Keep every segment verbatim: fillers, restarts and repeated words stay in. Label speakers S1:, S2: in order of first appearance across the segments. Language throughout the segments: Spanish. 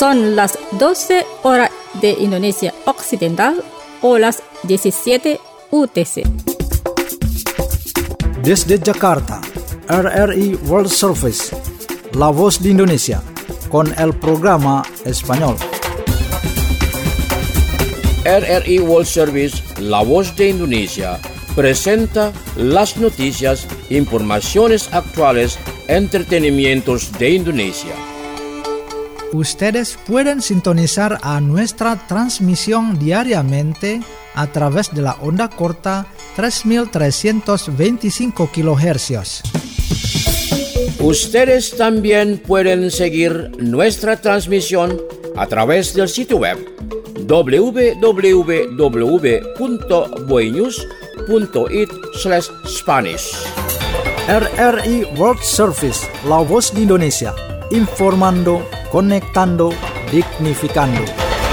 S1: Son las doce horas de Indonesia Occidental o las diecisiete U T C.
S2: Desde Jakarta, R R I World Service, La Voz de Indonesia, con el programa español.
S3: R R I World Service, La Voz de Indonesia, presenta las noticias, informaciones actuales, entretenimientos de Indonesia.
S2: Ustedes pueden sintonizar a nuestra transmisión diariamente a través de la onda corta tres mil trescientos veinticinco kilohercios.
S3: Ustedes también pueden seguir nuestra transmisión a través del sitio web doble u doble u doble u punto boynews punto it slash Spanish.
S2: R R I World Service, La Voz de Indonesia, informando, conectando, dignificando.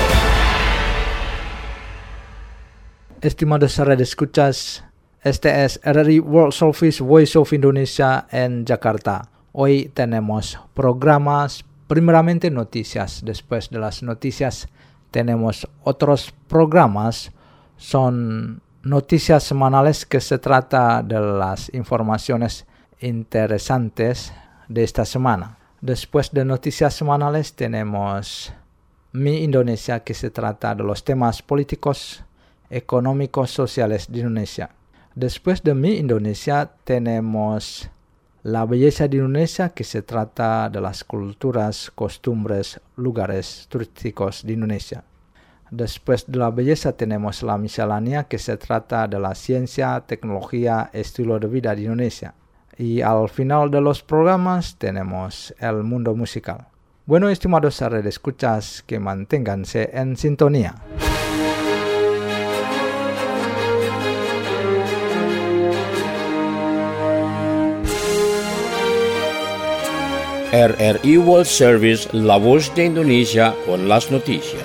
S2: Estimados radioescuchas, este es R R I World Service Voice of Indonesia en Jakarta. Hoy tenemos programas, primeramente noticias. Después de las noticias tenemos otros programas. Son noticias semanales que se trata de las informaciones interesantes de esta semana. Después de noticias semanales tenemos Mi Indonesia, que se trata de los temas políticos, económicos, sociales de Indonesia. Después de Mi Indonesia tenemos La Belleza de Indonesia, que se trata de las culturas, costumbres, lugares turísticos de Indonesia. Después de La Belleza tenemos La Miscelánea, que se trata de la ciencia, tecnología, estilo de vida de Indonesia. Y al final de los programas tenemos El Mundo Musical. Bueno, estimados radioescuchas, que manténganse en sintonía.
S3: R R I World Service, La Voz de Indonesia, con las noticias.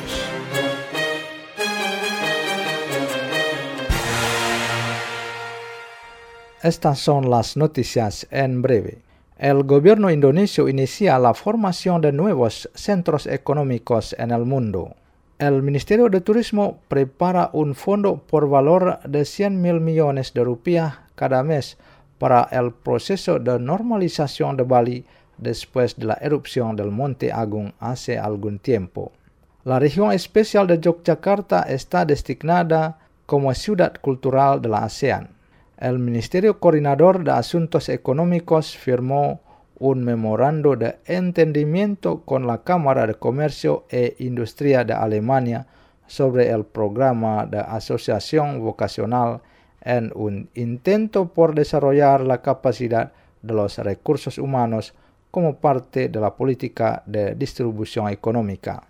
S2: Estas son las noticias en breve. El gobierno indonesio inicia la formación de nuevos centros económicos en el mundo. El Ministerio de Turismo prepara un fondo por valor de cien mil millones de rupiah cada mes para el proceso de normalización de Bali después de la erupción del Monte Agung hace algún tiempo. La región especial de Yogyakarta está designada como ciudad cultural de la ASEAN. El Ministerio Coordinador de Asuntos Económicos firmó un memorando de entendimiento con la Cámara de Comercio e Industria de Alemania sobre el programa de asociación vocacional en un intento por desarrollar la capacidad de los recursos humanos como parte de la política de distribución económica.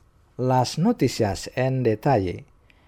S2: Las noticias en detalle.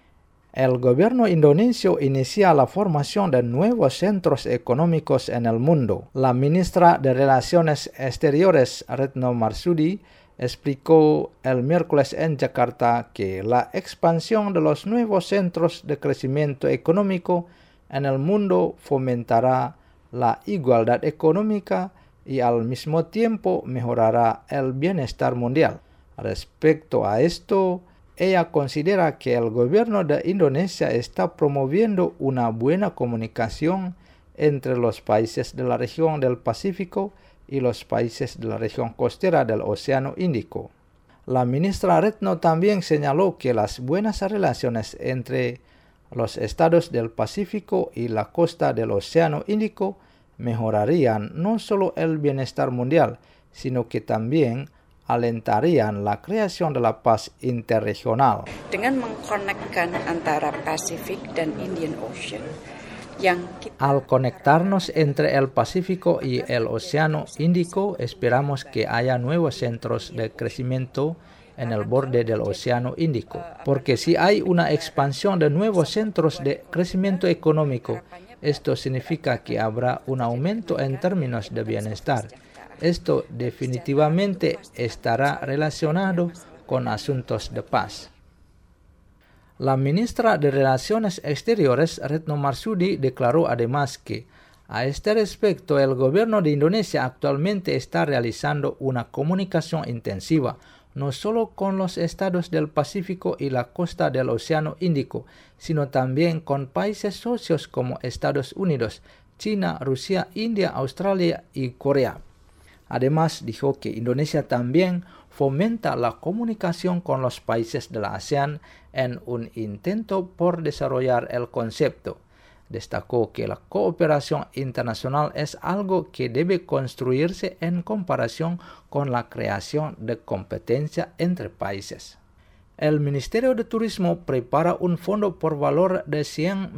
S2: El gobierno indonesio inicia la formación de nuevos centros económicos en el mundo. La ministra de Relaciones Exteriores, Retno Marsudi, explicó el miércoles en Jakarta que la expansión de los nuevos centros de crecimiento económico en el mundo fomentará la igualdad económica y al mismo tiempo mejorará el bienestar mundial. Respecto a esto, ella considera que el gobierno de Indonesia está promoviendo una buena comunicación entre los países de la región del Pacífico y los países de la región costera del Océano Índico. La ministra Retno también señaló que las buenas relaciones entre los estados del Pacífico y la costa del Océano Índico mejorarían no solo el bienestar mundial, sino que también alentarían la creación de la paz interregional.
S4: Dengan mengkonekkan antara Pasifik dan Indian Ocean, yang kita...
S2: Al conectarnos entre el Pacífico y el Océano Índico, esperamos que haya nuevos centros de crecimiento en el borde del Océano Índico, porque si hay una expansión de nuevos centros de crecimiento económico, esto significa que habrá un aumento en términos de bienestar. Esto definitivamente estará relacionado con asuntos de paz. La ministra de Relaciones Exteriores, Retno Marsudi, declaró además que, a este respecto, el gobierno de Indonesia actualmente está realizando una comunicación intensiva no solo con los estados del Pacífico y la costa del Océano Índico, sino también con países socios como Estados Unidos, China, Rusia, India, Australia y Corea. Además, dijo que Indonesia también fomenta la comunicación con los países de la ASEAN en un intento por desarrollar el concepto. Destacó que la cooperación internacional es algo que debe construirse en comparación con la creación de competencia entre países. El Ministerio de Turismo prepara un fondo por valor de cien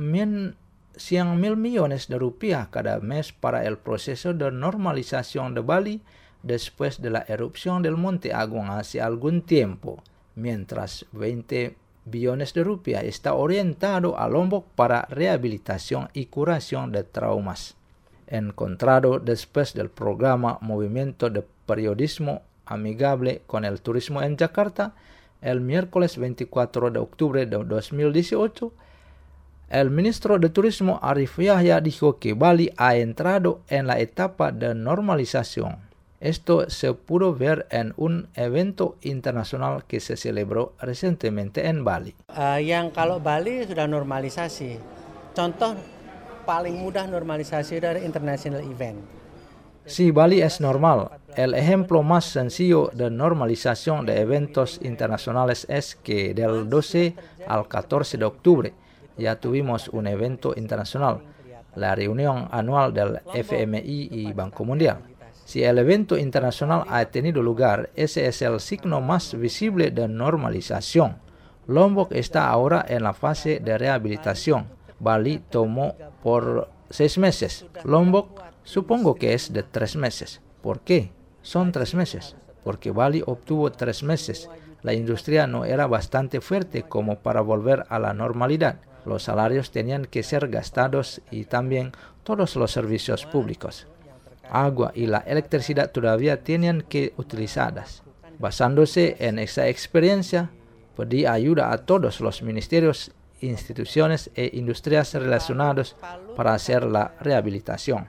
S2: mil millones de rupias cada mes para el proceso de normalización de Bali después de la erupción del Monte Agung hace algún tiempo, mientras veinte billones de rupias está orientado a Lombok para rehabilitación y curación de traumas. Encontrado después del programa Movimiento de Periodismo Amigable con el Turismo en Jakarta, el miércoles veinticuatro de octubre de dos mil dieciocho, el ministro de Turismo Arif Yahya dijo que Bali ha entrado en la etapa de normalización. Esto se pudo ver en un evento internasional que se celebró recientemente en Bali.
S5: Uh, yang kalau Bali sudah normalisasi, contoh paling mudah normalisasi dari international event.
S2: Si Bali es normal, el ejemplo más sencillo de normalización de eventos internacionales es que del doce al catorce de octubre ya tuvimos un evento internacional, la reunión anual del F M I y Banco Mundial. Si el evento internacional ha tenido lugar, ese es el signo más visible de normalización. Lombok está ahora en la fase de rehabilitación. Bali tomó por seis meses. Lombok supongo que es de tres meses. ¿Por qué? Son tres meses. Porque Bali obtuvo tres meses. La industria no era bastante fuerte como para volver a la normalidad. Los salarios tenían que ser gastados y también todos los servicios públicos. Agua y la electricidad todavía tenían que utilizadas. Basándose en esa experiencia, pedí ayuda a todos los ministerios, instituciones e industrias relacionados para hacer la rehabilitación.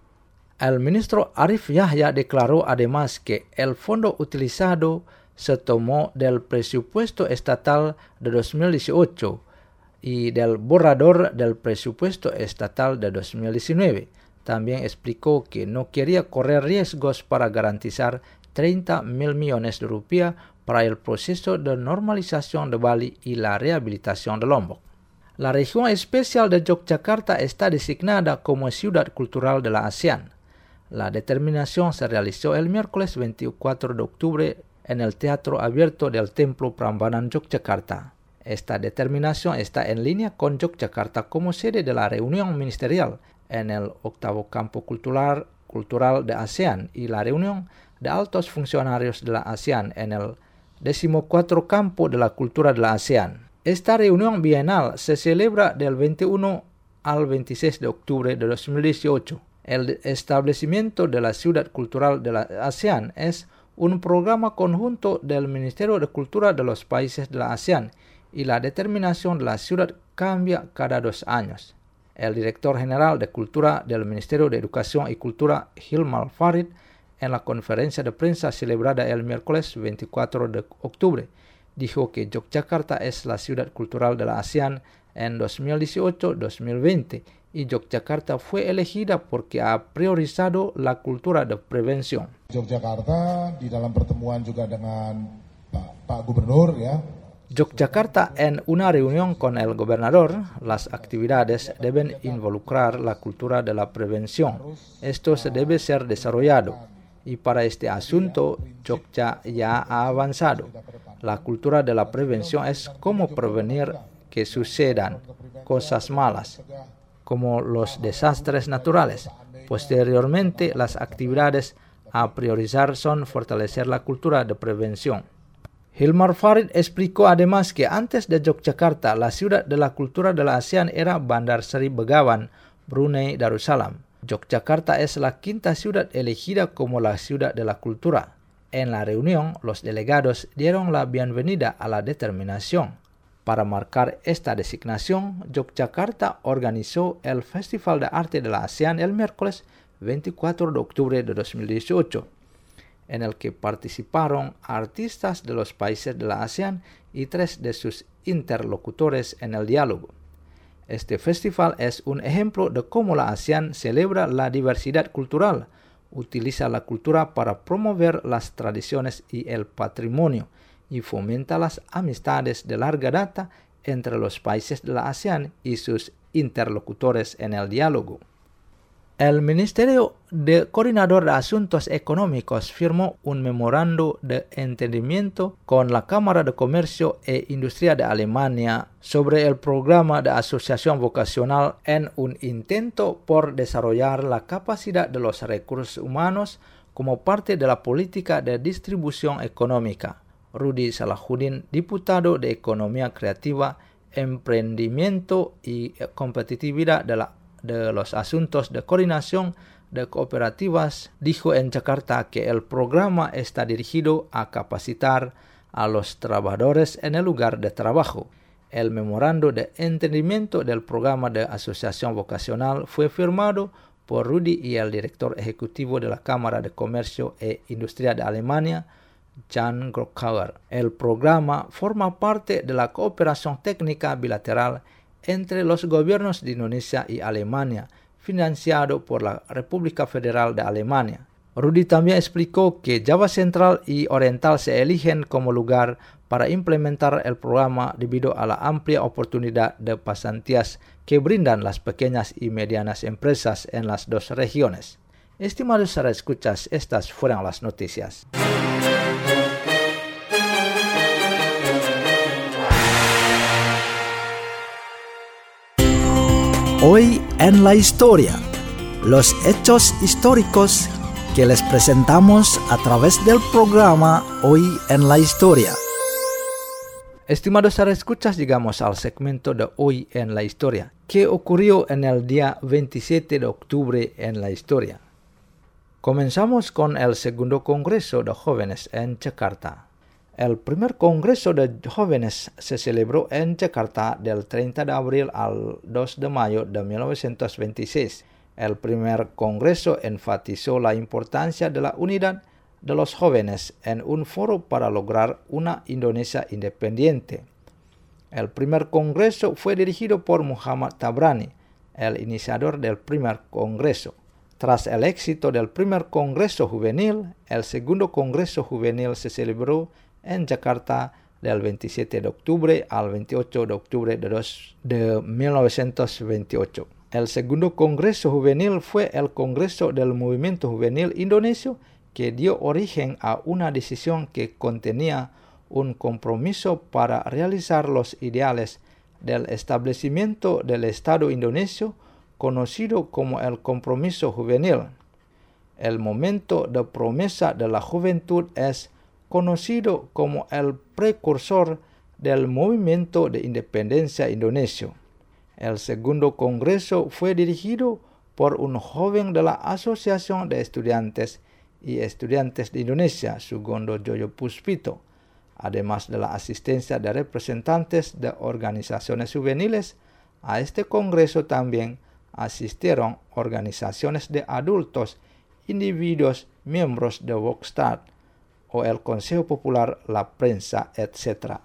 S2: El ministro Arif Yahya declaró además que el fondo utilizado se tomó del presupuesto estatal de dos mil dieciocho y del borrador del presupuesto estatal de dos mil diecinueve. También explicó que no quería correr riesgos para garantizar treinta mil millones de rupias para el proceso de normalización de Bali y la rehabilitación de Lombok. La región especial de Yogyakarta está designada como ciudad cultural de la ASEAN. La determinación se realizó el miércoles veinticuatro de octubre en el Teatro Abierto del Templo Prambanan Yogyakarta. Esta determinación está en línea con Yogyakarta como sede de la reunión ministerial en el octavo campo cultural, cultural de ASEAN y la reunión de altos funcionarios de la ASEAN en el decimocuarto campo de la cultura de la ASEAN. Esta reunión bienal se celebra del veintiuno al veintiséis de octubre de dos mil dieciocho. El establecimiento de la ciudad cultural de la ASEAN es un programa conjunto del Ministerio de Cultura de los países de la ASEAN y la determinación de la ciudad cambia cada dos años. El director general de Cultura del Ministerio de Educación y Cultura, Hilmar Farid, en la conferencia de prensa celebrada el miércoles veinticuatro de octubre, dijo que Yogyakarta es la ciudad cultural de la ASEAN en dos mil dieciocho dos mil veinte y Yogyakarta fue elegida porque ha priorizado la cultura de prevención.
S6: Yogyakarta di dalam pertemuan juga dengan Pak, Pak Gubernur ya.
S2: Yogyakarta, en una reunión con el gobernador, las actividades deben involucrar la cultura de la prevención. Esto se debe ser desarrollado y para este asunto Jogja ya ha avanzado. La cultura de la prevención es cómo prevenir que sucedan cosas malas, como los desastres naturales. Posteriormente, las actividades a priorizar son fortalecer la cultura de prevención. Hilmar Farid explicó además que antes de Yogyakarta, la ciudad de la cultura de la ASEAN era Bandar Seri Begawan, Brunei Darussalam. Yogyakarta es la quinta ciudad elegida como la ciudad de la cultura. En la reunión, los delegados dieron la bienvenida a la determinación. Para marcar esta designación, Yogyakarta organizó el Festival de Arte de la ASEAN el miércoles veinticuatro de octubre de dos mil dieciocho. en el que participaron artistas de los países de la ASEAN y tres de sus interlocutores en el diálogo. Este festival es un ejemplo de cómo la ASEAN celebra la diversidad cultural, utiliza la cultura para promover las tradiciones y el patrimonio y fomenta las amistades de larga data entre los países de la ASEAN y sus interlocutores en el diálogo. El Ministerio de Coordinador de Asuntos Económicos firmó un memorando de entendimiento con la Cámara de Comercio e Industria de Alemania sobre el programa de asociación vocacional en un intento por desarrollar la capacidad de los recursos humanos como parte de la política de distribución económica. Rudy Salahuddin, diputado de Economía Creativa, Emprendimiento y Competitividad de la de los Asuntos de Coordinación de Cooperativas, dijo en Jakarta que el programa está dirigido a capacitar a los trabajadores en el lugar de trabajo. El memorando de entendimiento del programa de asociación vocacional fue firmado por Rudy y el director ejecutivo de la Cámara de Comercio e Industria de Alemania, Jan Grockauer. El programa forma parte de la cooperación técnica bilateral entre los gobiernos de Indonesia y Alemania, financiado por la República Federal de Alemania. Rudy también explicó que Java Central y Oriental se eligen como lugar para implementar el programa debido a la amplia oportunidad de pasantías que brindan las pequeñas y medianas empresas en las dos regiones. Estimados escuchas, estas fueron las noticias.
S7: Hoy en la historia, los hechos históricos que les presentamos a través del programa Hoy en la historia.
S2: Estimados escuchas, llegamos al segmento de Hoy en la historia. ¿Qué ocurrió en el día veintisiete de octubre en la historia? Comenzamos con el segundo Congreso de Jóvenes en Jakarta. El primer Congreso de Jóvenes se celebró en Jakarta del treinta de abril al dos de mayo de mil novecientos veintiséis. El primer Congreso enfatizó la importancia de la unidad de los jóvenes en un foro para lograr una Indonesia independiente. El primer Congreso fue dirigido por Muhammad Tabrani, el iniciador del primer Congreso. Tras el éxito del primer Congreso Juvenil, el segundo Congreso Juvenil se celebró en Jakarta del veintisiete de octubre al veintiocho de octubre de mil novecientos veintiocho. El segundo Congreso Juvenil fue el Congreso del Movimiento Juvenil Indonesio que dio origen a una decisión que contenía un compromiso para realizar los ideales del establecimiento del Estado indonesio conocido como el Compromiso Juvenil. El momento de promesa de la juventud es conocido como el precursor del movimiento de independencia indonesio. El segundo congreso fue dirigido por un joven de la Asociación de Estudiantes y Estudiantes de Indonesia, Sugondo Joyo Puspito, además de la asistencia de representantes de organizaciones juveniles. A este congreso también asistieron organizaciones de adultos, individuos, miembros de Volksstad o el Consejo Popular, la prensa, etcétera.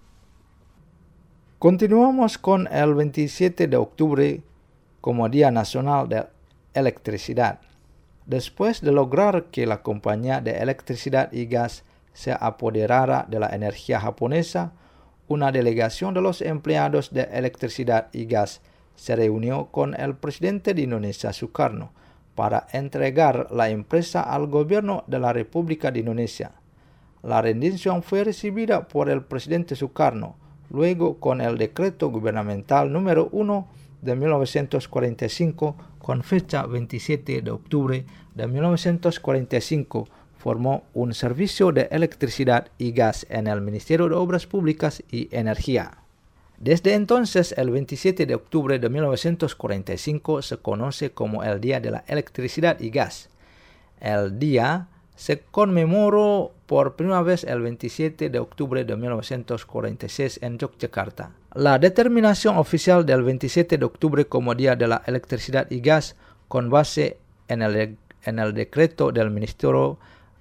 S2: Continuamos con el veintisiete de octubre como Día Nacional de Electricidad. Después de lograr que la compañía de electricidad y gas se apoderara de la energía japonesa, una delegación de los empleados de electricidad y gas se reunió con el presidente de Indonesia, Sukarno, para entregar la empresa al gobierno de la República de Indonesia. La rendición fue recibida por el presidente Sukarno, luego con el decreto gubernamental número uno de mil novecientos cuarenta y cinco, con fecha veintisiete de octubre de mil novecientos cuarenta y cinco, formó un servicio de electricidad y gas en el Ministerio de Obras Públicas y Energía. Desde entonces, el veintisiete de octubre de mil novecientos cuarenta y cinco se conoce como el Día de la Electricidad y Gas. El día se conmemoró por primera vez el veintisiete de octubre de mil novecientos cuarenta y seis en Yogyakarta. La determinación oficial del veintisiete de octubre como Día de la Electricidad y Gas, con base en el, en el decreto del Ministerio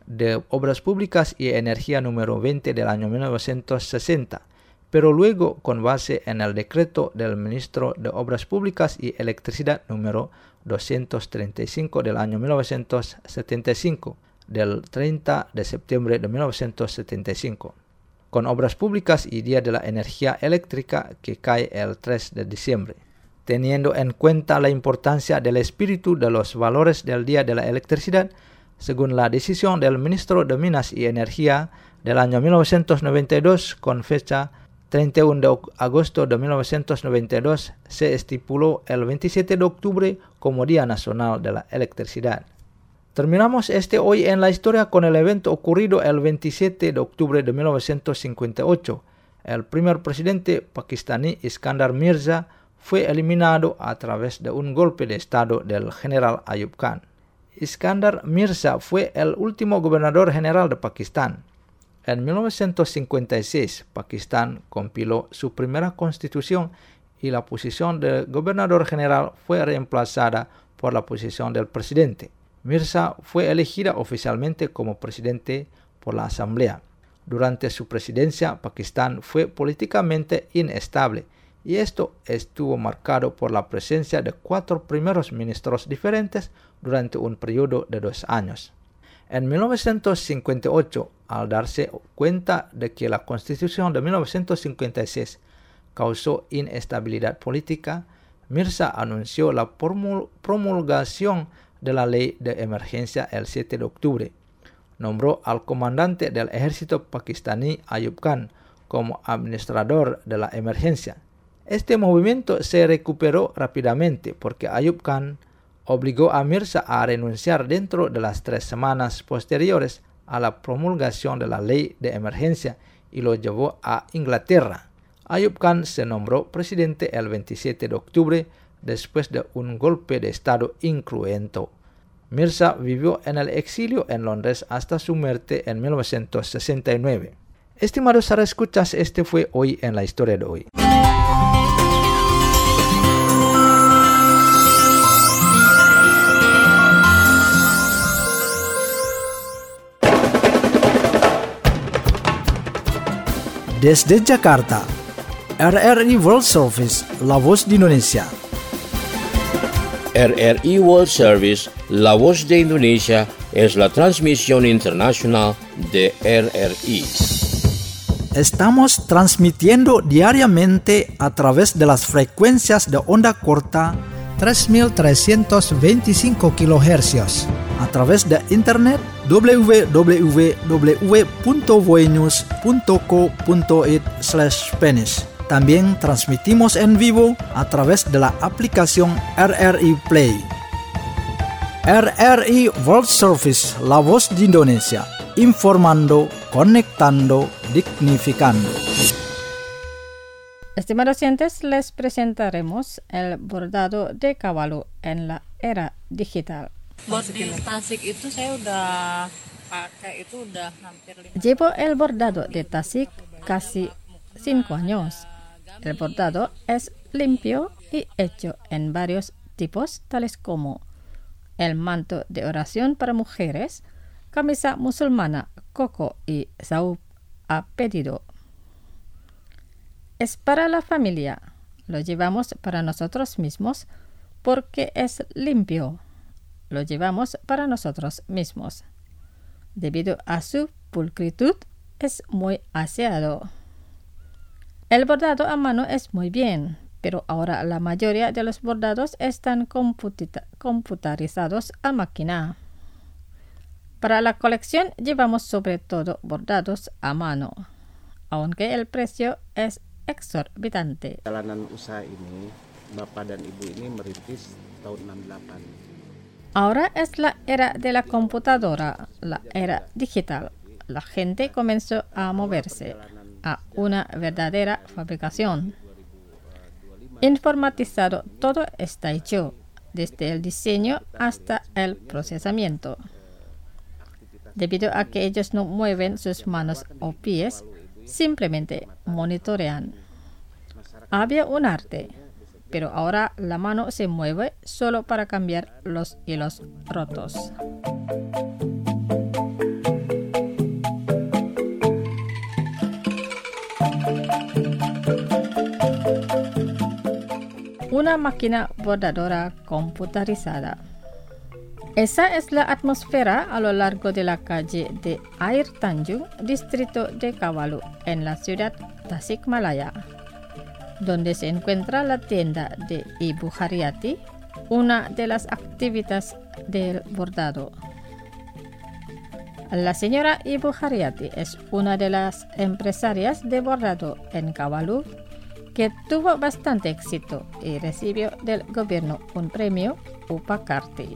S2: de Obras Públicas y Energía número veinte del año mil novecientos sesenta, pero luego con base en el decreto del Ministro de Obras Públicas y Electricidad número doscientos treinta y cinco del año mil novecientos setenta y cinco, del treinta de septiembre de mil novecientos setenta y cinco, con Obras Públicas y Día de la Energía Eléctrica que cae el tres de diciembre. Teniendo en cuenta la importancia del espíritu de los valores del Día de la Electricidad, según la decisión del Ministro de Minas y Energía del año mil novecientos noventa y dos, con fecha treinta y uno de agosto de mil novecientos noventa y dos, se estipuló el veintisiete de octubre como Día Nacional de la Electricidad. Terminamos este Hoy en la Historia con el evento ocurrido el veintisiete de octubre de mil novecientos cincuenta y ocho. El primer presidente pakistaní Iskandar Mirza fue eliminado a través de un golpe de estado del general Ayub Khan. Iskandar Mirza fue el último gobernador general de Pakistán. En mil novecientos cincuenta y seis, Pakistán compiló su primera constitución y la posición de gobernador general fue reemplazada por la posición del presidente. Mirza fue elegida oficialmente como presidente por la Asamblea. Durante su presidencia, Pakistán fue políticamente inestable y esto estuvo marcado por la presencia de cuatro primeros ministros diferentes durante un periodo de dos años. En mil novecientos cincuenta y ocho, al darse cuenta de que la Constitución de mil novecientos cincuenta y seis causó inestabilidad política, Mirza anunció la promulgación de la ley de emergencia el siete de octubre. Nombró al comandante del ejército pakistaní Ayub Khan como administrador de la emergencia. Este movimiento se recuperó rápidamente porque Ayub Khan obligó a Mirza a renunciar dentro de las tres semanas posteriores a la promulgación de la ley de emergencia y lo llevó a Inglaterra. Ayub Khan se nombró presidente el veintisiete de octubre después de un golpe de estado incruento. Mirza vivió en el exilio en Londres hasta su muerte en mil novecientos sesenta y nueve. Estimados escuchas, este fue Hoy en la Historia de hoy.
S7: Desde Jakarta, R R I World Service, La Voz de Indonesia.
S3: R R I World Service, La Voz de Indonesia, es la transmisión internacional de R R I.
S7: Estamos transmitiendo diariamente a través de las frecuencias de onda corta tres mil trescientos veinticinco kilohercios, a través de internet w w w punto voenews punto co punto it slash Spanish. También transmitimos en vivo a través de la aplicación R R I Play. R R I World Service, La Voz de Indonesia, informando, conectando, dignificando.
S1: Estimados oyentes, les presentaremos el bordado de caballo en la era digital.
S8: Buat di Tasik itu saya udah pakai itu udah hampir lima.
S1: Llevo el bordado de Tasik casi cinco años. El bordado es limpio y hecho en varios tipos, tales como el manto de oración para mujeres, camisa musulmana, coco y saúl a pedido. Es para la familia. Lo llevamos para nosotros mismos porque es limpio. Lo llevamos para nosotros mismos. Debido a su pulcritud, es muy aseado. El bordado a mano es muy bien, pero ahora la mayoría de los bordados están computa- computarizados a máquina. Para la colección llevamos sobre todo bordados a mano, aunque el precio es exorbitante.
S9: Jalanan usaha ini, Bapak dan Ibu ini merintis tahun enam puluh delapan.
S1: Ahora es la era de la computadora, la era digital. La gente comenzó a moverse a una verdadera fabricación. Informatizado, todo está hecho, desde el diseño hasta el procesamiento. Debido a que ellos no mueven sus manos o pies, simplemente monitorean. Había un arte, pero ahora la mano se mueve solo para cambiar los hilos rotos. Una máquina bordadora computarizada. Esa es la atmósfera a lo largo de la calle de Air Tanjung, distrito de Kawalu, en la ciudad Tasikmalaya, donde se encuentra la tienda de Ibu Haryati, una de las actividades del bordado. La señora Ibu Haryati es una de las empresarias de bordado en Kawalu que tuvo bastante éxito y recibió del gobierno un premio Upah Karti.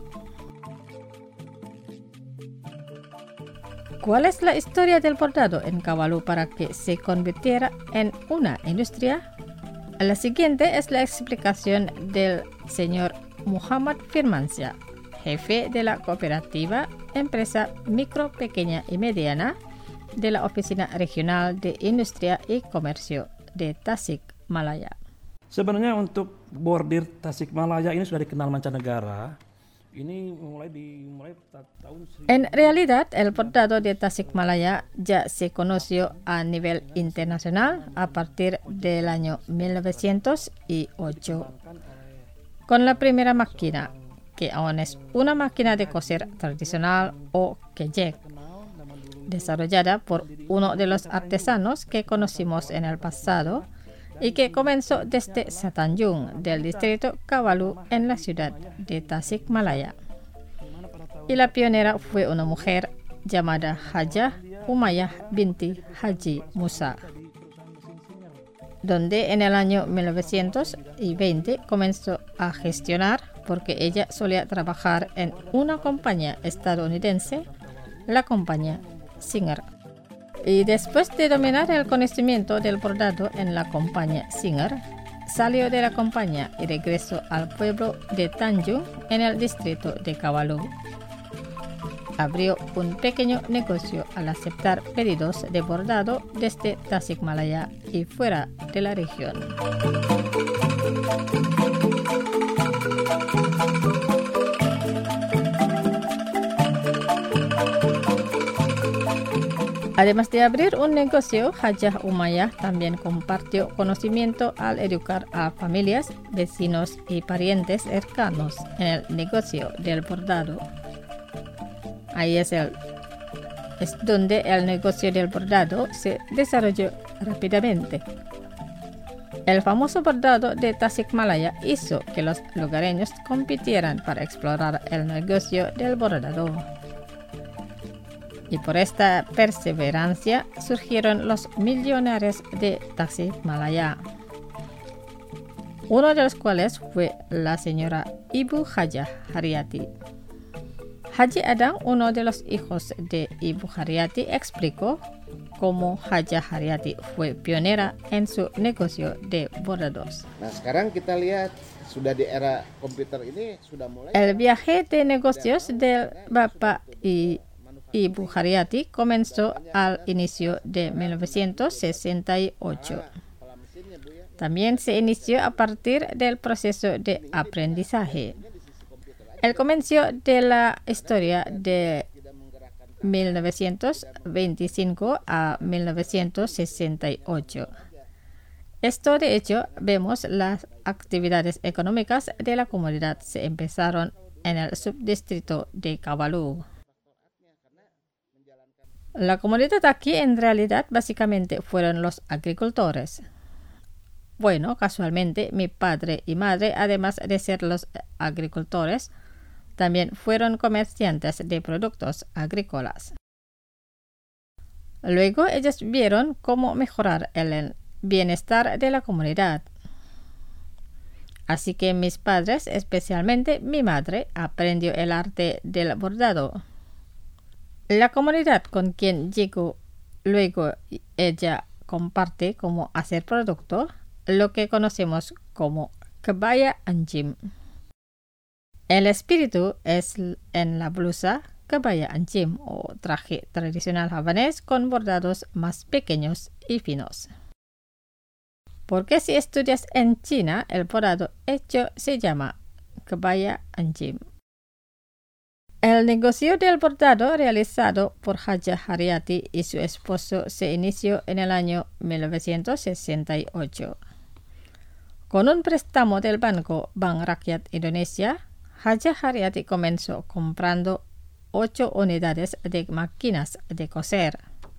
S1: ¿Cuál es la historia del bordado en Kawalu para que se convirtiera en una industria? La siguiente es la explicación del señor Muhammad Firmansyah, jefe de la cooperativa Empresa Micro, Pequeña y Mediana de la Oficina Regional de Industria y Comercio de Tasikmalaya.
S10: Sebenarnya untuk bordir Tasikmalaya ini sudah dikenal mancanegara. Ini mulai dimulai tahun
S1: En realidad, el bordado de Tasikmalaya ya se conoció a nivel internacional a partir del año mil novecientos ocho, con la primera máquina, que aún es una máquina de coser tradicional o kejek, desarrollada por uno de los artesanos que conocimos en el pasado y que comenzó desde Satanjung del distrito Kawalu en la ciudad de Tasikmalaya. Y la pionera fue una mujer llamada Hajah Umayyah binti Haji Musa, donde en el año mil novecientos veinte comenzó a gestionar porque ella solía trabajar en una compañía estadounidense, la compañía Singer. Y después de dominar el conocimiento del bordado en la compañía Singer, salió de la compañía y regresó al pueblo de Tanjung en el distrito de Kawalu. Abrió un pequeño negocio al aceptar pedidos de bordado desde Tasikmalaya y fuera de la región. Además de abrir un negocio, Hajah Umayyah también compartió conocimiento al educar a familias, vecinos y parientes cercanos en el negocio del bordado. Ahí es, el, es donde el negocio del bordado se desarrolló rápidamente. El famoso bordado de Tasikmalaya hizo que los lugareños compitieran para explorar el negocio del bordado. Y por esta perseverancia surgieron los millonarios de Tasikmalaya, uno de los cuales fue la señora Ibu Hajah Haryati. Haji Adang, uno de los hijos de Ibu Haryati, explicó cómo Hajah Haryati fue pionera en su negocio de bordados.
S9: Nah, sekarang kita lihat sudah di era komputer ini sudah mulai.
S1: El viaje de negocios del Bapak y Ibu Haryati comenzó al inicio de mil novecientos sesenta y ocho. También se inició a partir del proceso de aprendizaje. El comienzo de la historia de mil novecientos veinticinco a mil novecientos sesenta y ocho. Esto, de hecho, vemos las actividades económicas de la comunidad se empezaron en el subdistrito de Kawalu. La comunidad aquí en realidad básicamente fueron los agricultores. Bueno, casualmente mi padre y madre, además de ser los agricultores, también fueron comerciantes de productos agrícolas. Luego ellos vieron cómo mejorar el bienestar de la comunidad. Así que mis padres, especialmente mi madre, aprendió el arte del bordado. La comunidad con quien llegó luego ella comparte cómo hacer producto, lo que conocemos como kebaya anjim. El espíritu es en la blusa kebaya anjim o traje tradicional javanés con bordados más pequeños y finos. Porque si estudias en China, el bordado hecho se llama kebaya anjim. El negocio del bordado realizado por Haja Haryati y su esposo se inició en el año mil novecientos sesenta y ocho. Con un préstamo del Banco Bank Rakyat Indonesia, Haja Haryati comenzó comprando ocho unidades de máquinas de coser.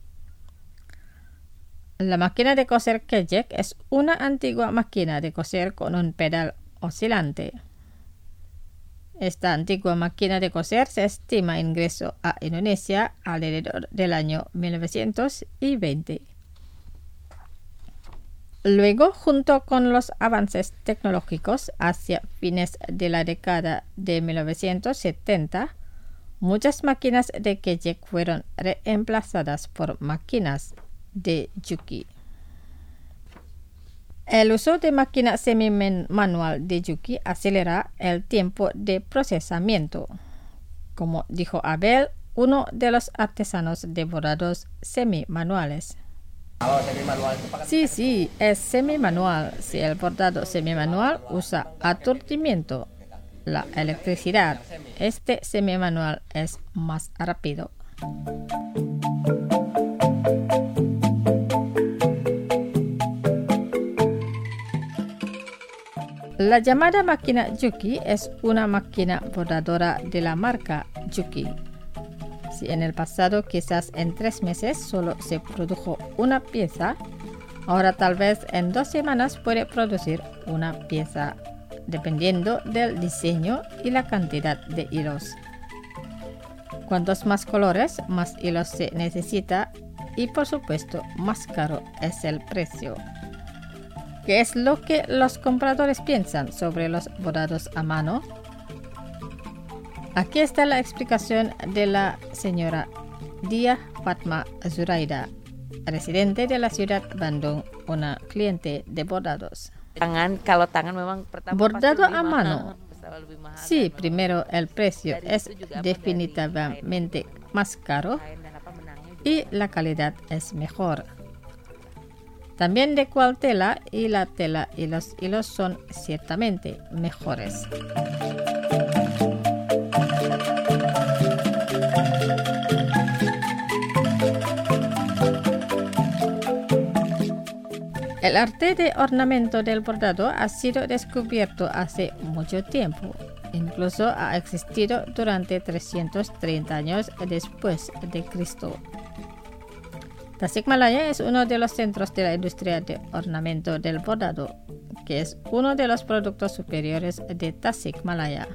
S1: La máquina de coser Kejek es una antigua máquina de coser con un pedal oscilante. Esta antigua máquina de coser se estima ingresó a Indonesia alrededor del año mil novecientos veinte. Luego, junto con los avances tecnológicos hacia fines de la década de mil novecientos setenta, muchas máquinas de Kejek fueron reemplazadas por máquinas de Juki. El uso de máquina semi-manual de Juki acelera el tiempo de procesamiento. Como dijo Abel, uno de los artesanos de bordados semi-manuales. Sí, sí, es semi-manual. Si el bordado semi-manual usa aturdimiento, la electricidad, este semi-manual es más rápido. La llamada máquina Juki es una máquina bordadora de la marca Juki. Si en el pasado quizás en tres meses solo se produjo una pieza, ahora tal vez en dos semanas puede producir una pieza, dependiendo del diseño y la cantidad de hilos. Cuantos más colores, más hilos se necesita y por supuesto más caro es el precio. ¿Qué es lo que los compradores piensan sobre los bordados a mano? Aquí está la explicación de la señora Diah Fatma Zuraida, residente de la ciudad Bandung, una cliente de bordados.
S11: Tangan, kalau tangan memang pertama
S1: Bordado a mano. Sí, primero el precio es definitivamente más caro y la calidad es mejor. También de cuál tela y la tela y los hilos son ciertamente mejores. El arte de ornamento del bordado ha sido descubierto hace mucho tiempo. Incluso ha existido durante trescientos treinta años después de Cristo. Tasikmalaya es uno de los centros de la industria de ornamento del bordado, que es uno de los productos superiores de Tasikmalaya.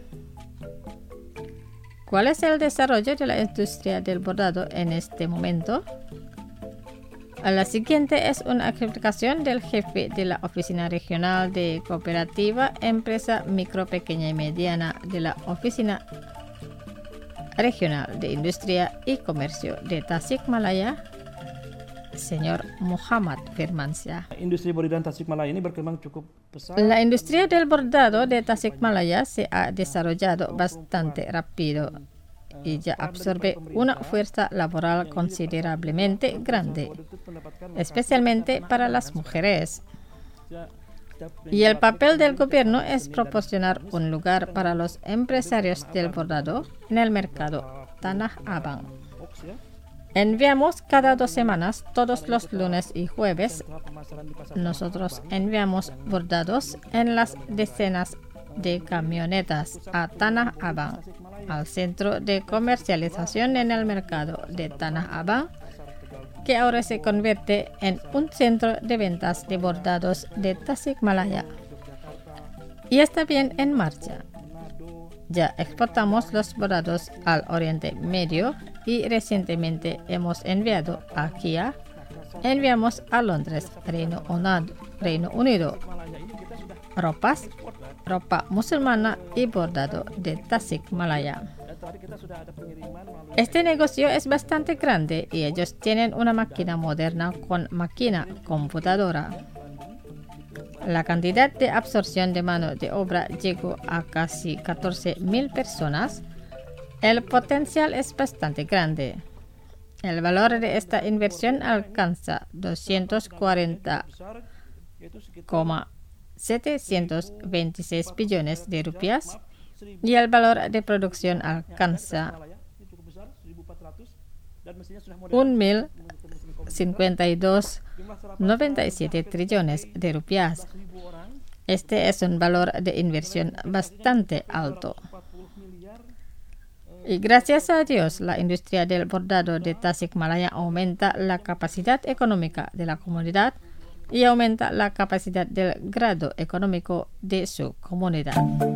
S1: ¿Cuál es el desarrollo de la industria del bordado en este momento? La siguiente es una explicación del jefe de la Oficina Regional de Cooperativa Empresa Micro, Pequeña y Mediana de la Oficina Regional de Industria y Comercio de Tasikmalaya, señor Muhammad Firmansyah.
S10: Industri bordiran Tasikmalaya ini berkembang cukup pesat.
S1: La industria del bordado de Tasikmalaya se ha desarrollado bastante rápido y ya absorbe una fuerza laboral considerablemente grande, especialmente para las mujeres. Y el papel del gobierno es proporcionar un lugar para los empresarios del bordado en el mercado Tanah Abang. Enviamos cada dos semanas, todos los lunes y jueves. Nosotros enviamos bordados en las decenas de camionetas a Tanah Abang, al centro de comercialización en el mercado de Tanah Abang, que ahora se convierte en un centro de ventas de bordados de Tasikmalaya. Y está bien en marcha. Ya exportamos los bordados al Oriente Medio y recientemente hemos enviado a Kia, enviamos a Londres, Reino Unido, Reino Unido ropas, ropa musulmana y bordado de Tasikmalaya. Este negocio es bastante grande y ellos tienen una máquina moderna con máquina computadora. La cantidad de absorción de mano de obra llegó a casi catorce mil personas. El potencial es bastante grande. El valor de esta inversión alcanza doscientos cuarenta coma setecientos veintiséis billones de rupias y el valor de producción alcanza un mil cincuenta y dos coma noventa y siete trillones de rupias. Este es un valor de inversión bastante alto. Y gracias a Dios, la industria del bordado de Tasikmalaya aumenta la capacidad económica de la comunidad y aumenta la capacidad del grado económico de su comunidad.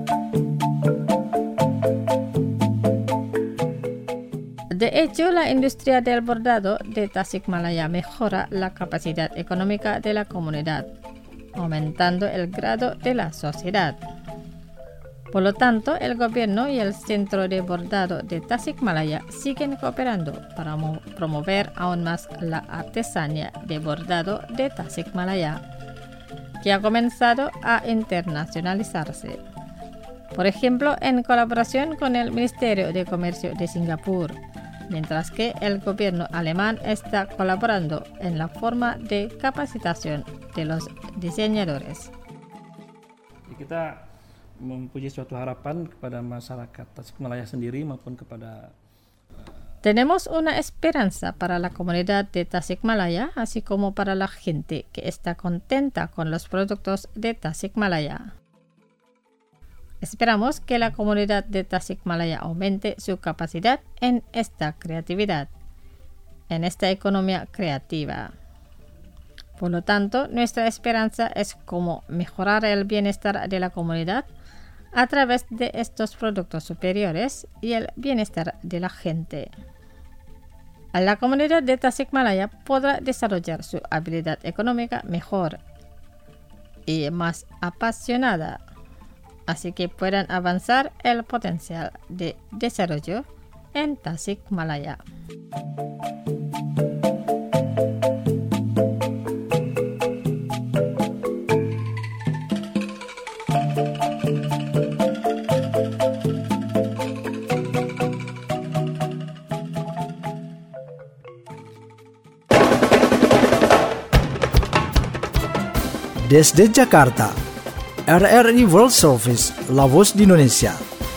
S1: De hecho, la industria del bordado de Tasikmalaya mejora la capacidad económica de la comunidad, aumentando el grado de la sociedad. Por lo tanto, el gobierno y el Centro de Bordado de Tasikmalaya siguen cooperando para promover aún más la artesanía de bordado de Tasikmalaya, que ha comenzado a internacionalizarse. Por ejemplo, en colaboración con el Ministerio de Comercio de Singapur, mientras que el gobierno alemán está colaborando en la forma de capacitación de los diseñadores.
S10: Y kita mempunyai suatu harapan kepada masyarakat Tasikmalaya sendiri maupun kepada
S1: Tenemos una esperanza para la comunidad de Tasikmalaya, así como para la gente que está contenta con los productos de Tasikmalaya. Esperamos que la comunidad de Tasikmalaya aumente su capacidad en esta creatividad, en esta economía creativa. Por lo tanto, nuestra esperanza es cómo mejorar el bienestar de la comunidad a través de estos productos superiores y el bienestar de la gente. La comunidad de Tasikmalaya podrá desarrollar su habilidad económica mejor y más apasionada, así que puedan avanzar el potencial de desarrollo en Tasikmalaya.
S7: Desde Jakarta, R R I World Service, La Voz de Indonesia.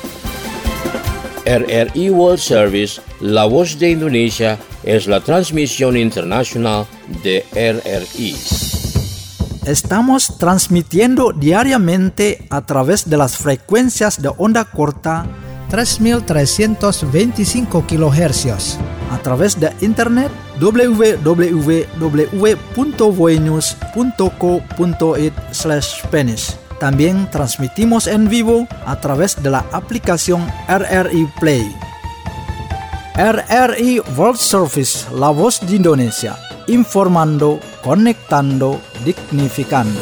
S3: R R I World Service, La Voz de Indonesia, es la transmisión internacional de R R I.
S7: Estamos transmitiendo diariamente a través de las frecuencias de onda corta tres mil trescientos veinticinco kilohercios, a través de internet w w w punto voinews punto co punto it slash Spanish. También transmitimos en vivo a través de la aplicación R R I Play. R R I World Service, La Voz de Indonesia, informando, conectando, dignificando.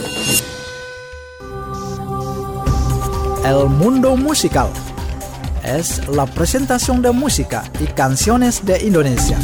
S7: El mundo musical es la presentación de música y canciones de Indonesia.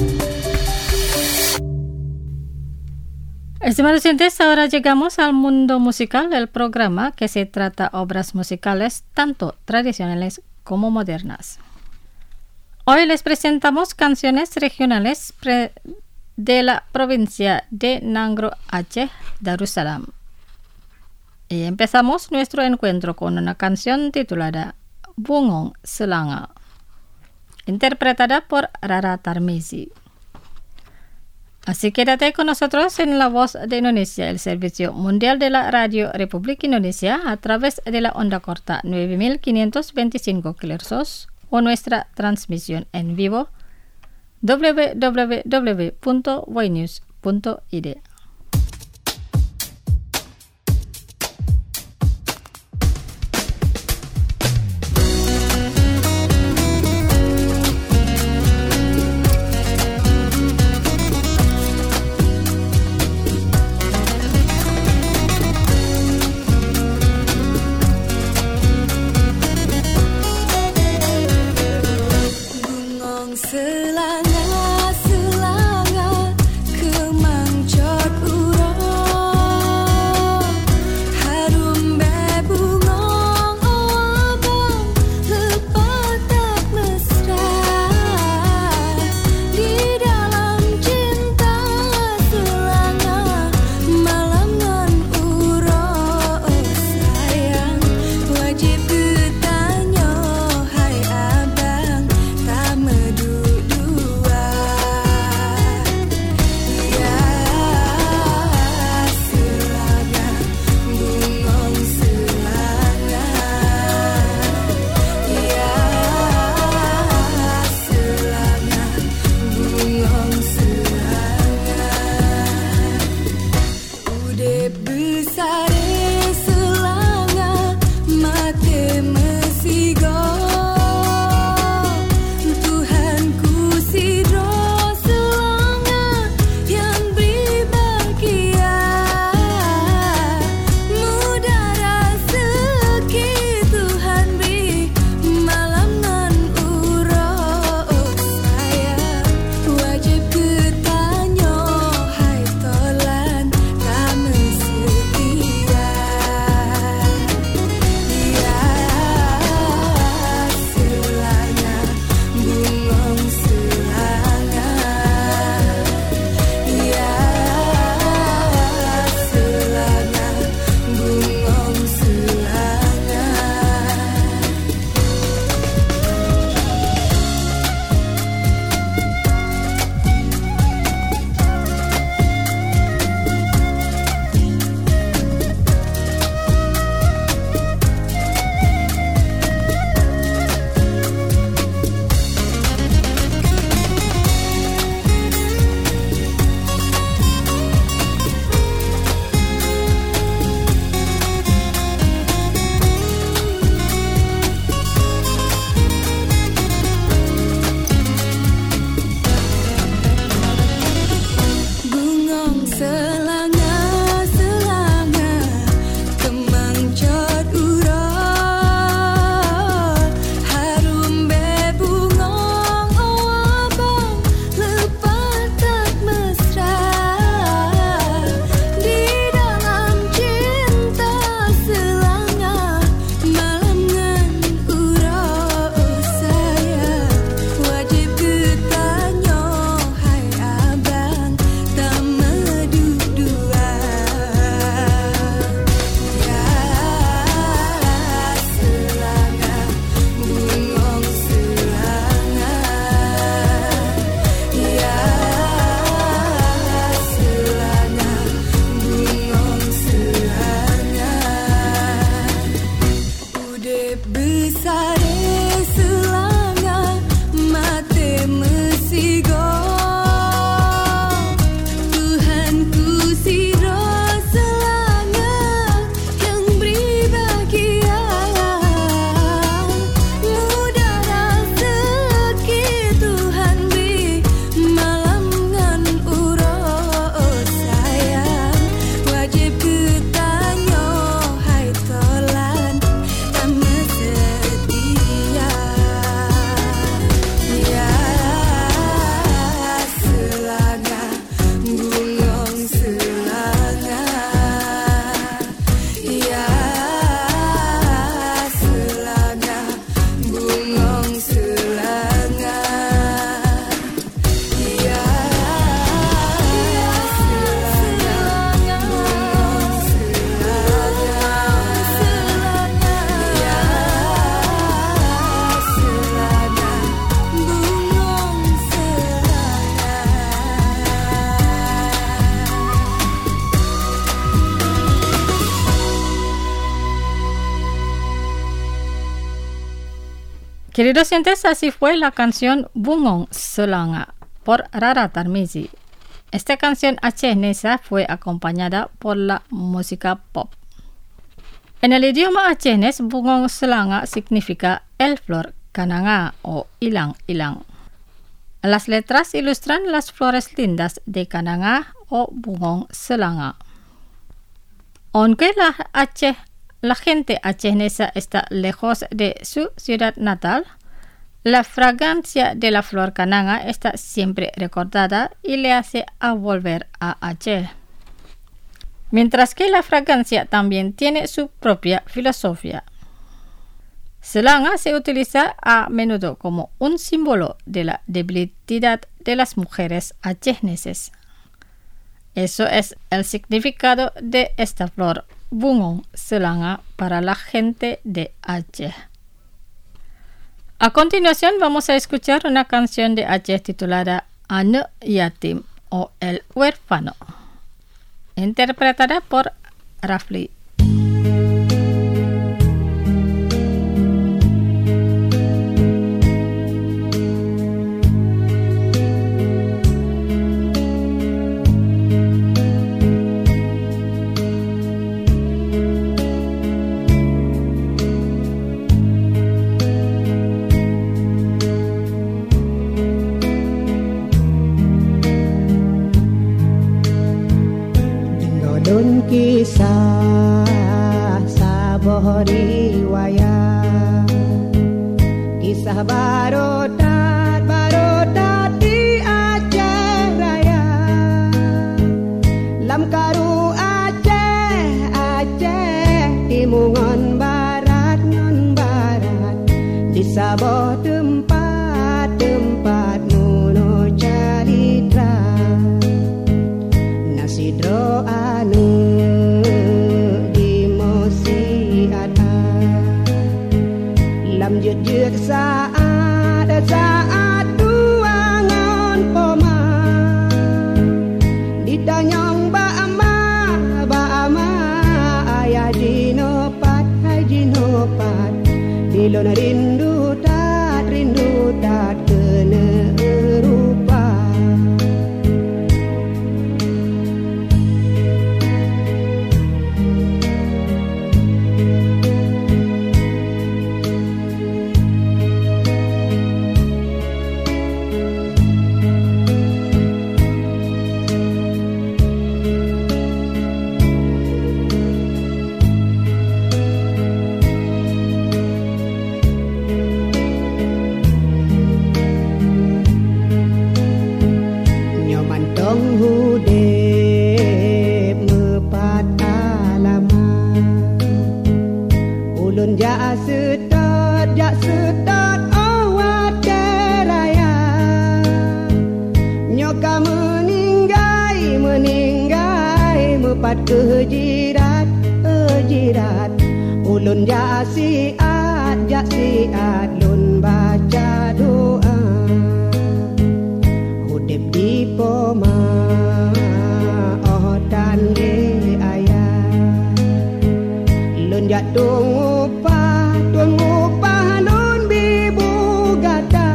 S1: Estimados oyentes, ahora llegamos al mundo musical del programa, que se trata obras musicales tanto tradicionales como modernas. Hoy les presentamos canciones regionales pre- de la provincia de Nangro, Aceh, Darussalam. Y empezamos nuestro encuentro con una canción titulada Bungong Selanga, interpretada por Rara Tarmizi. Así quédate con nosotros en La Voz de Indonesia, el servicio mundial de la Radio Republik Indonesia, a través de la onda corta nueve mil quinientos veinticinco kilohercios o nuestra transmisión en vivo w w w punto voinews punto i d.
S12: Selanga, selanga, kemang cor
S1: Queridos oyentes, así fue la canción Bungong Selanga por Rara Tarmizi. Esta canción achenesa fue acompañada por la música pop. En el idioma achenes, Bungong Selanga significa el flor kananga o ilang ilang. Las letras ilustran las flores lindas de kananga o Bungong Selanga. Aunque la Aceh La gente achenesa está lejos de su ciudad natal, la fragancia de la flor kananga está siempre recordada y le hace a volver a Aceh. Mientras que la fragancia también tiene su propia filosofía. Selanga se utiliza a menudo como un símbolo de la debilidad de las mujeres acheneses. Eso es el significado de esta flor Bungong Selanga para la gente de Aceh. A continuación vamos a escuchar una canción de Aceh titulada Anak Yatim o El Huérfano, interpretada por Rafli.
S12: saboh riwayat kisah barodat barodat di Aceh Raya lam karu Aceh Aceh timungan barat ngon barat di saboh tempat tempat nuno carita nasidro anu jut-jut saat saat tuangan poma ditanyong ba ama ba ama ayah jinopat hai jinopat dilon rindu tat rindu tat kena rupa kejirat kejirat ulun jasiat jasiat lun baca doa hudip di poma oh dan de ayat lun jatuh upah tuang upah lun bibu gata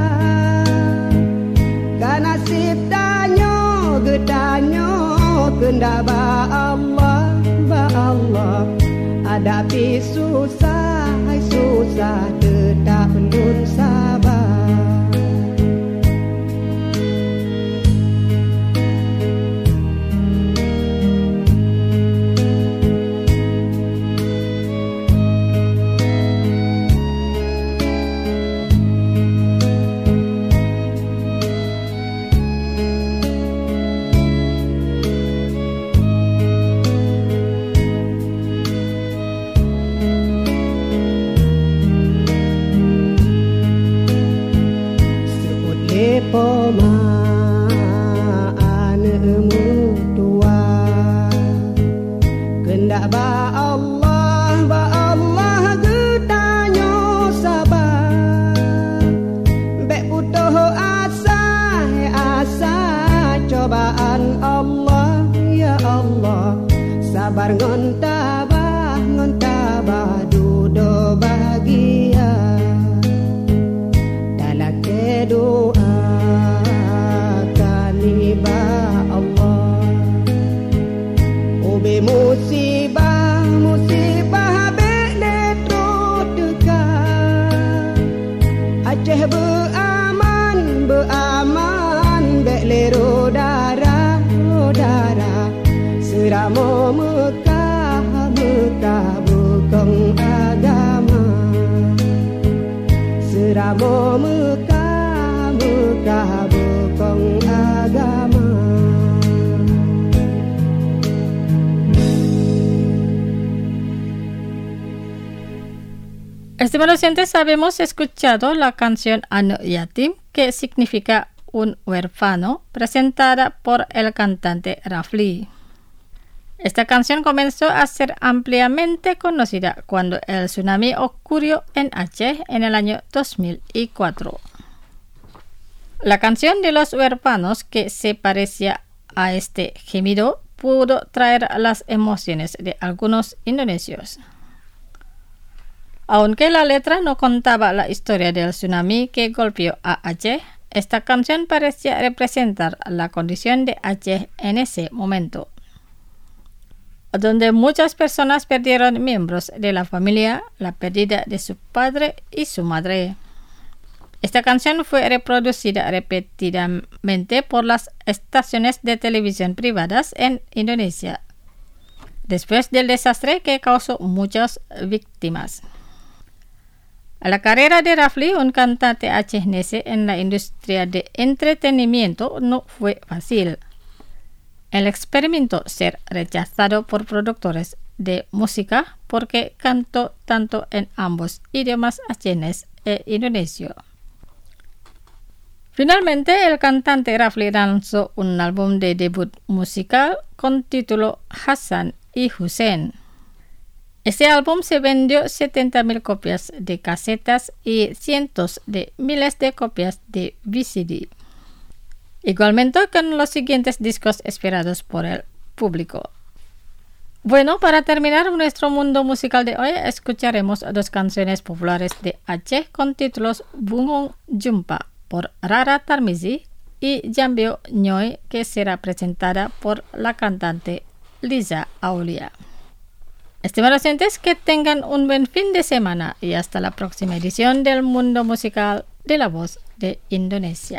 S12: kanasib tanyo getanyo kenda ba Allah ba Allah hadapi susah susah tetap lun sabar poma anemu tua kendak ba Allah ba Allah getanyo sabar bek putuh asa asa cobaan Allah ya Allah sabar ngon tabah ngon tabah dudo bahagia dalam doa musibah musibah beletro dekat Aceh beraman beraman belero darah darah seramo Mekah Mekah bukong agama seramo Mekah Mekah bukong agama.
S1: Estimados oyentes, habemos escuchado la canción Anak Yatim, que significa un huérfano, presentada por el cantante Rafli. Esta canción comenzó a ser ampliamente conocida cuando el tsunami ocurrió en Aceh en el año dos mil cuatro. La canción de los huérfanos, que se parecía a este gemido, pudo traer las emociones de algunos indonesios. Aunque la letra no contaba la historia del tsunami que golpeó a Aceh, esta canción parecía representar la condición de Aceh en ese momento, donde muchas personas perdieron miembros de la familia, la pérdida de su padre y su madre. Esta canción fue reproducida repetidamente por las estaciones de televisión privadas en Indonesia, después del desastre que causó muchas víctimas. La carrera de Rafli, un cantante achense en la industria de entretenimiento, no fue fácil. Él experimentó ser rechazado por productores de música porque cantó tanto en ambos idiomas achenés e indonesio. Finalmente, el cantante Rafli lanzó un álbum de debut musical con título Hassan y Hussein. Ese álbum se vendió setenta mil copias de casetas y cientos de miles de copias de V C D. Igualmente con los siguientes discos esperados por el público. Bueno, para terminar nuestro mundo musical de hoy, escucharemos dos canciones populares de Aceh con títulos Bungong Jumpa por Rara Tarmizi y Jambio Nyoy, que será presentada por la cantante Liza Aulia. Estimados oyentes, que tengan un buen fin de semana y hasta la próxima edición del Mundo Musical de La Voz de Indonesia.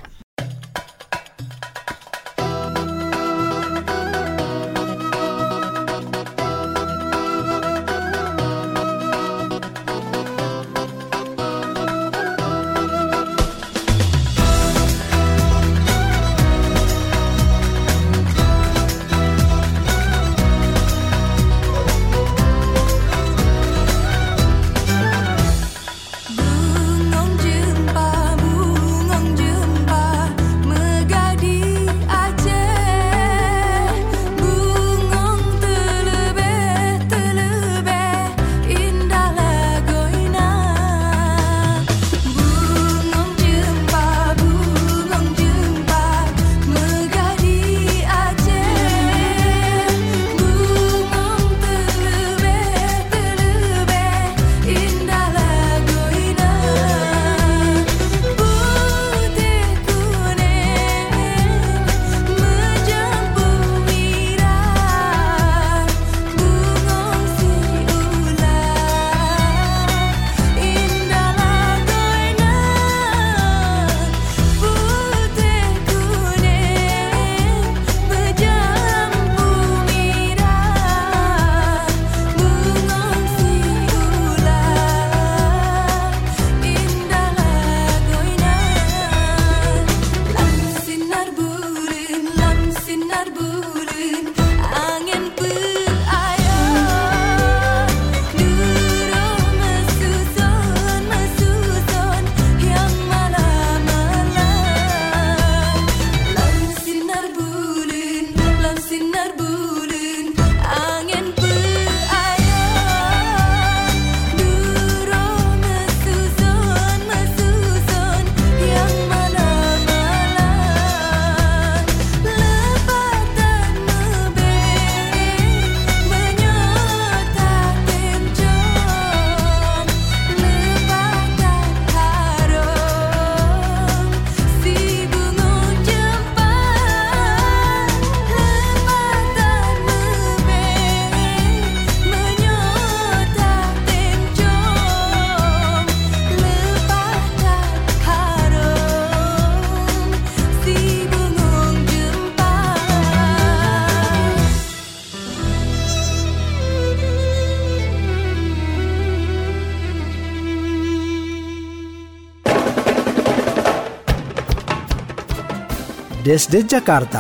S7: Desde Jakarta,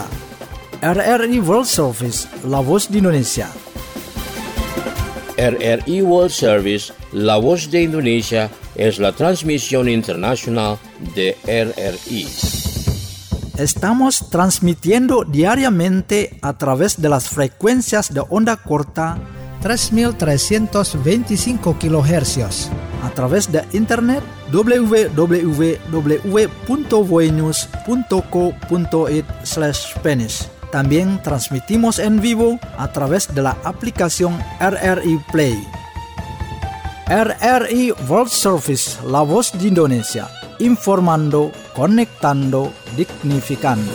S7: R R I World Service, La Voz de Indonesia.
S3: R R I World Service, La Voz de Indonesia, es la transmisión internacional de R R I.
S7: Estamos transmitiendo diariamente a través de las frecuencias de onda corta tres mil trescientos veinticinco kilohercios, a través de internet w w w punto voinews punto co punto it slash Spanish. También transmitimos en vivo a través de la aplicación R R I Play. R R I World Service, La Voz de Indonesia, informando, conectando, dignificando.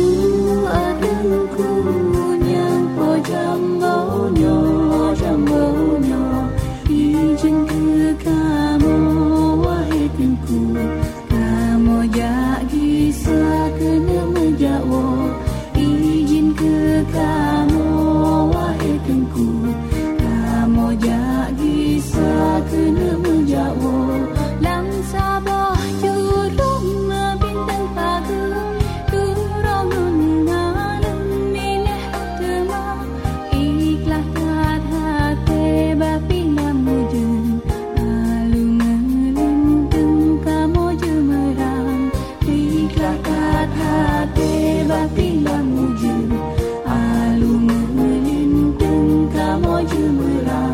S13: adengku yang po jambonyo jambonyo izin ke kamu wahai tengku kamu jak kisah kena menjawa izin ke kamu wahai tengku kamu jak kisah kena menjawa lang sabah jurung bintang pagung kurang ngalem minah temah ikhlas kat hati bapi lamu jen alu melintang kamu jemerang ikhlas kat hati bapi lamu jen alu melintang kamu jemerang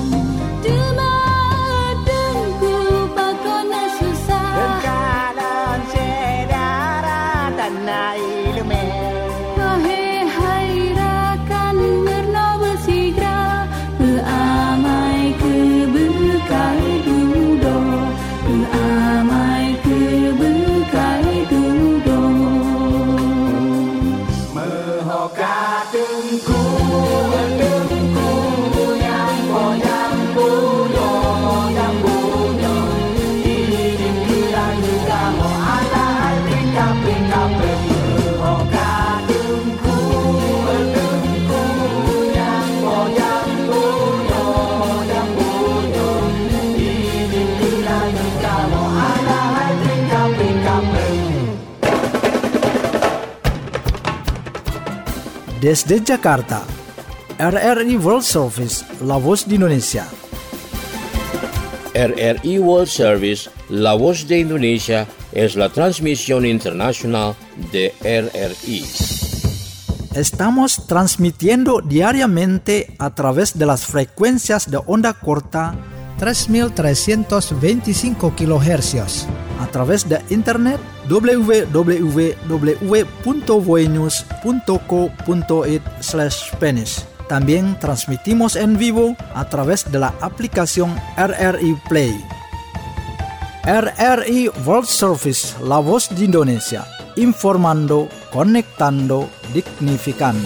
S7: Desde Jakarta, R R I World Service, La Voz de Indonesia.
S3: R R I World Service, La Voz de Indonesia es la transmisión internacional de R R I.
S7: Estamos transmitiendo diariamente a través de las frecuencias de onda corta tres mil trescientos veinticinco kilohercios, a través de internet w w w punto voenews punto co punto it slash Spanish. También transmitimos en vivo a través de la aplicación R R I Play. R R I World Service, La Voz de Indonesia, informando, conectando, dignificando.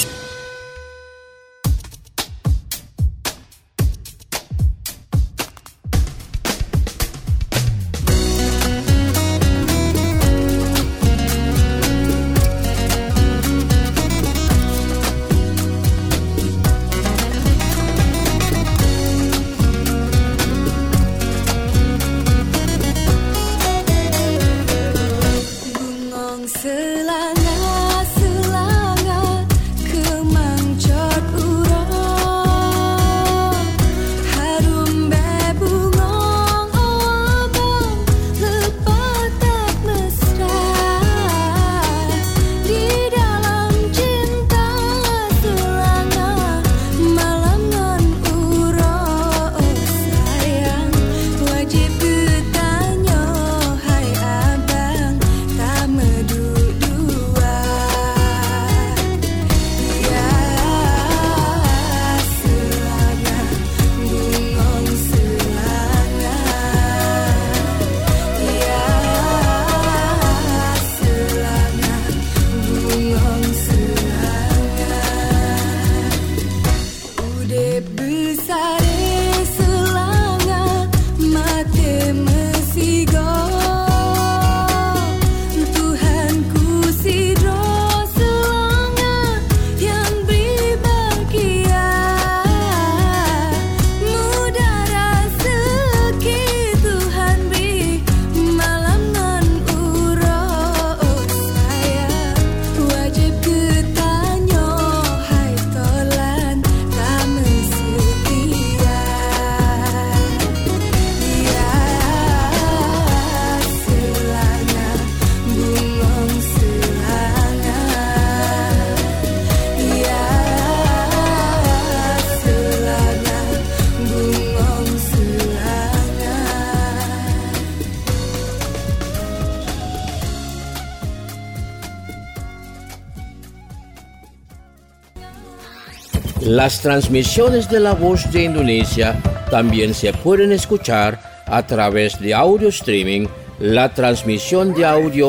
S3: Las transmisiones de La Voz de Indonesia también se pueden escuchar a través de audio streaming, la transmisión de audio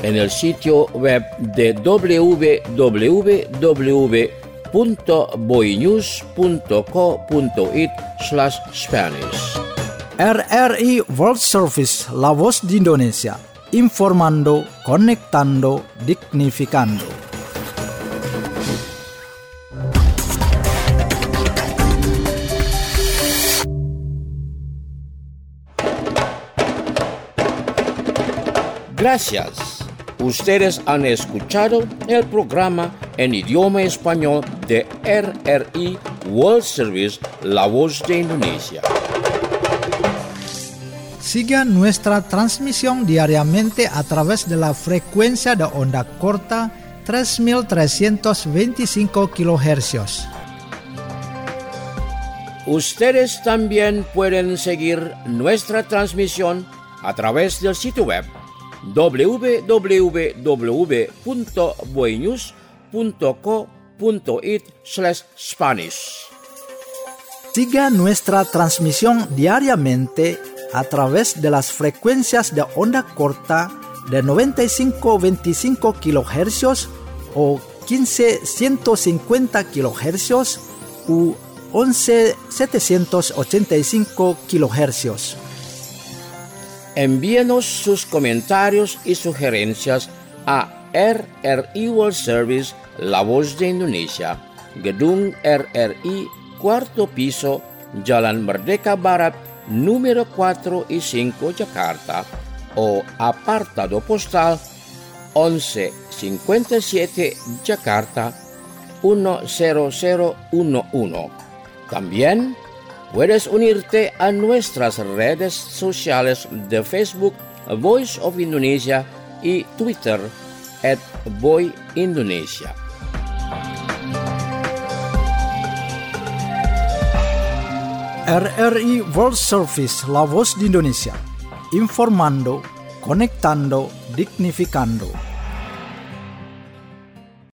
S3: en el sitio web de w w w punto boinews punto co punto it slash Spanish.
S7: R R I World Service, la voz de Indonesia, informando, conectando, dignificando.
S3: Gracias. Ustedes han escuchado el programa en idioma español de R R I World Service, la voz de Indonesia.
S7: Siga nuestra transmisión diariamente a través de la frecuencia de onda corta tres mil trescientos veinticinco kilohercios.
S3: Ustedes también pueden seguir nuestra transmisión a través del sitio web w w w punto boinews punto co punto it slash Spanish.
S7: Siga nuestra transmisión diariamente a través de las frecuencias de onda corta de noventa y cinco veinticinco kilohercios o quince ciento cincuenta kilohercios u once setecientos ochenta y cinco kilohercios.
S3: Envíenos sus comentarios y sugerencias a R R I World Service, la voz de Indonesia, Gedung R R I, cuarto piso, Jalan Merdeka Barat, número cuatro y cinco, Jakarta, o apartado postal once cincuenta y siete, Jakarta, uno cero cero uno uno. También puedes unirte a nuestras redes sociales de Facebook, Voice of Indonesia, y Twitter, at Boy Indonesia.
S7: R R I World Service, la voz de Indonesia, informando, conectando, dignificando.